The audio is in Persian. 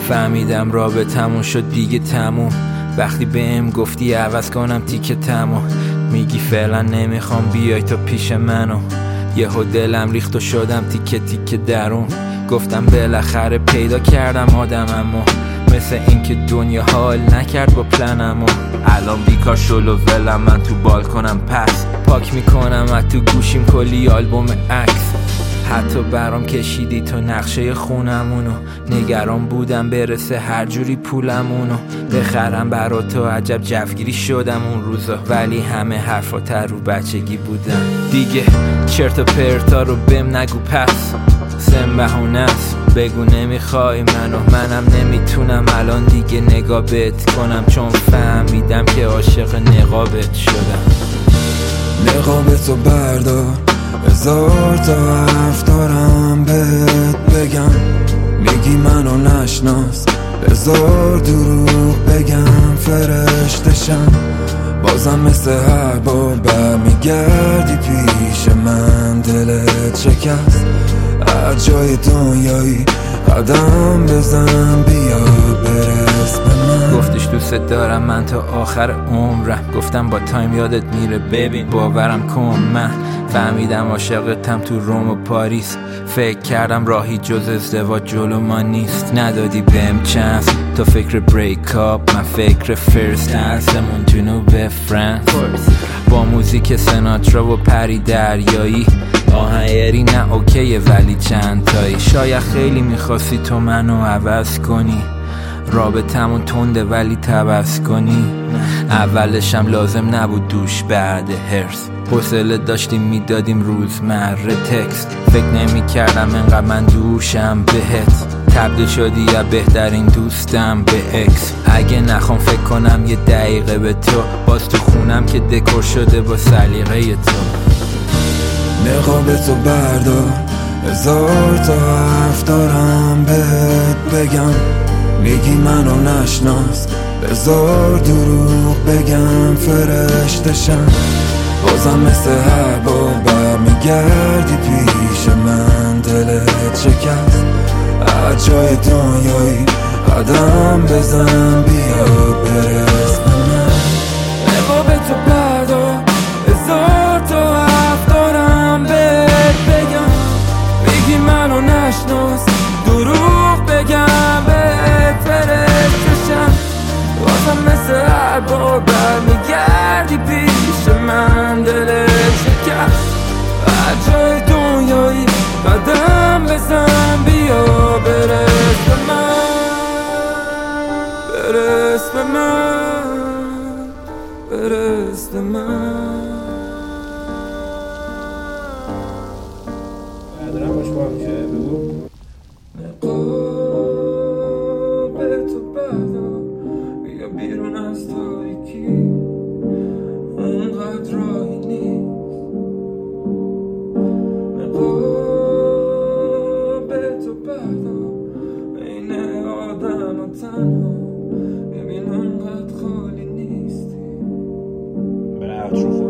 فهمیدم رابطمون شد دیگه تموم وقتی بهم گفتی عوض کنم تیکه تموم. میگی فعلا نمیخوام بیای تو پیش منو، یهو دلم ریخت و شدم تیکه تیکه درون. گفتم بالاخره پیدا کردم آدممو، مثل اینکه دنیا حال نکرد با پلنمو. الان بیکار شلو ولم من تو بالکنم، پس پاک میکنم از تو گوشیم کلی آلبوم عکس. حتی برام کشیدی تو نقشه خونمونو، نگران بودم برسه هر جوری پولمونو بخرم برا تو. عجب جوگیری شدم اون روزا، ولی همه حرفات رو بچگی بودن دیگه. چرت و پرتا رو بهم نگو پس، سم بهونه است بگو نمیخوای منو. منم نمیتونم الان دیگه نگاه بهت کنم، چون فهمیدم که عاشق نقابت شدم. نقابتو بردار، هزار تا حرف دارم بهت بگم. میگی منو نشناس، هزار دروغ بگم فرشتشم. بازم مثل هر بار برمیگردی پیش من، دلت شکست. هر جای دنیایی قدم بزن بیا برس به من. گفتش دوست دارم من تا آخر عمرم، گفتم با تایم یادت میره ببین باورم کن. من فهمیدم عاشقتم تو روم و پاریس، فکر کردم راهی جز ازدواج جلو ما نیست. ندادی بهم چانس تو فکر بریک اپ، من فکر فرست کلاسمون جنوب فرانس. با موزیک سناترا و پری دریایی، آهنگری نه اوکیه ولی چند تایی. شاید خیلی میخواستی تو منو عوض کنی، رابطمون تنده ولی تبس کنی. اولشم لازم نبود دوش بعد هرس، حوصله داشتیم میدادیم روزمره تکست. فکر نمی کردم انقدر من دوشم بهت، تبدیل شدی یا بهترین دوستم به اکس. اگه نخوام فکر کنم یه دقیقه به تو، باز تو خونم که دکور شده با سلیقه تو. نقابتو بردار، هزار تا حرف دارم بهت بگم. میگی منو نشناس، هزار دروغ بگم فرشتشم. بازم مثل هر بار برمیگردی پیش من، دلت شکست. هر جای دنیایی قدم بزن بیا برس به من. نقابتو بردار، هزار تا حرف دارم بهت بگم. میگی منو نشناس، دروغ بگم بهت فرشتشم. بازم مثل هر بار برمیگردی پیش من، دلت شکست. هر جای دنیایی قدم بزن بیا برس به من، برس به من، برس به من. دارم باش با میشه بگو. نقابتو بردار، بیا بیرون از تاریکی، اونقدر راهی نیست. نقابتو بردار بین آدم و تنها، ببین اونقدر خالی نیستی. برای